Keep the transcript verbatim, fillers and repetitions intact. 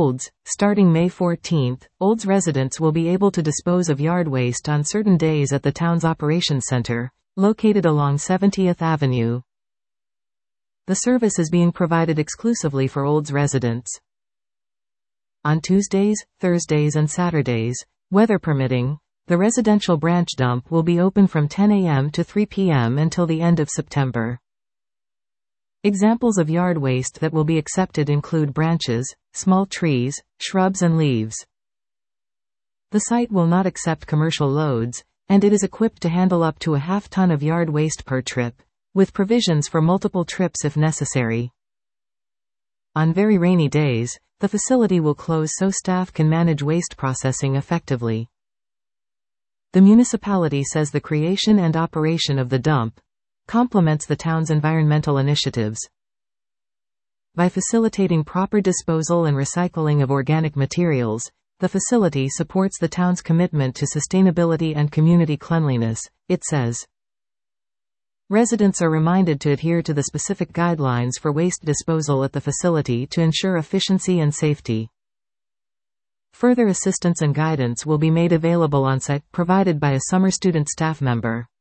Olds, starting May fourteenth, Olds residents will be able to dispose of yard waste on certain days at the town's operations center, located along seventieth Avenue. The service is being provided exclusively for Olds residents. On Tuesdays, Thursdays and Saturdays, weather permitting, the residential branch dump will be open from ten a m to three p m until the end of September. Examples of yard waste that will be accepted include branches, small trees, shrubs and leaves. The site will not accept commercial loads, and it is equipped to handle up to a half ton of yard waste per trip, with provisions for multiple trips if necessary. On very rainy days, the facility will close so staff can manage waste processing effectively. The municipality says the creation and operation of the dump complements the town's environmental initiatives. By facilitating proper disposal and recycling of organic materials, the facility supports the town's commitment to sustainability and community cleanliness, it says. Residents are reminded to adhere to the specific guidelines for waste disposal at the facility to ensure efficiency and safety. Further assistance and guidance will be made available on site, provided by a summer student staff member.